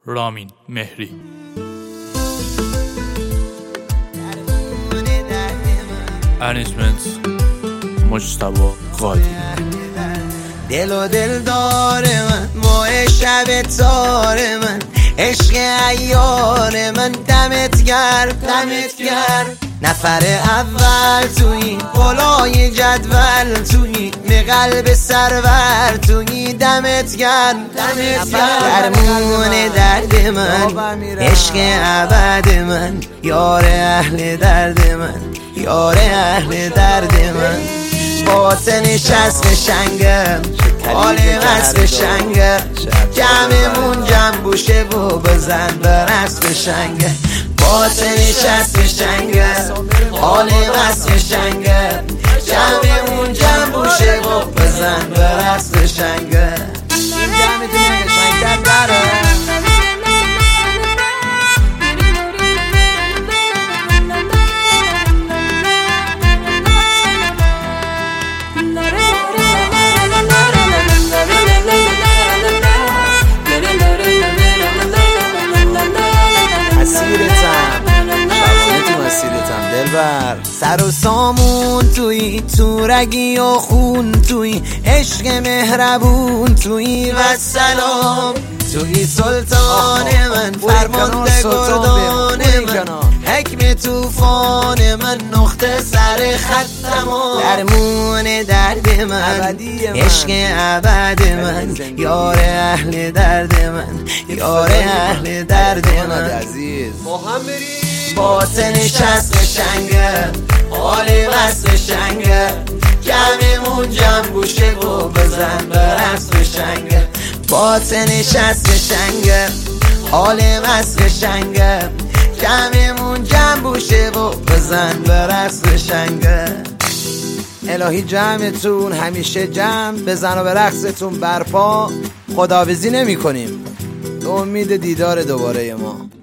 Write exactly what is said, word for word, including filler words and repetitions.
رامین مهری. ارنیجمنت مجتبی قادی. دل و دل داره من، ماه شب تار من، عشق عیار من، دمت گرم دمت گرم. نفر اول تویی، بالای جدول تویی، به قلب سرور تویی، دمت گرم دمت گرم. درمون درد من، عشق ابد من، یار اهل درد من، یار اهل درد من. باطنش از قشنگم، حال وصف شنگم، جمعمون جمع بوشه و بزن برست قشنگم. باطنش از قشنگم، حال وصف شنگم، جمعمون جمع بوشه و بزن برست قشنگم. این جمعتون قشنگتر داره. سر و سامون توی، تو رگی و خون توی، عشق مهربون توی و سلام توی. سلطان من، فرمانده گردان من، حکم توفان من، نقطه سر خط تمام. درمون درد من، عشق ابد من، یار اهل درد من، یار اهل درد من. باطنش از قشنگم، حال وصف شنگم، جمعمون جمع بوشه و بزن برست قشنگم. باطنش از قشنگم، حال وصف شنگم، جمعمون جمع بوشه و بزن برست قشنگم. الهی جمعتون همیشه جمع، بزن و به رقصتون برپا. خداحافظی نمی کنیم به امید دیدار دوباره ما.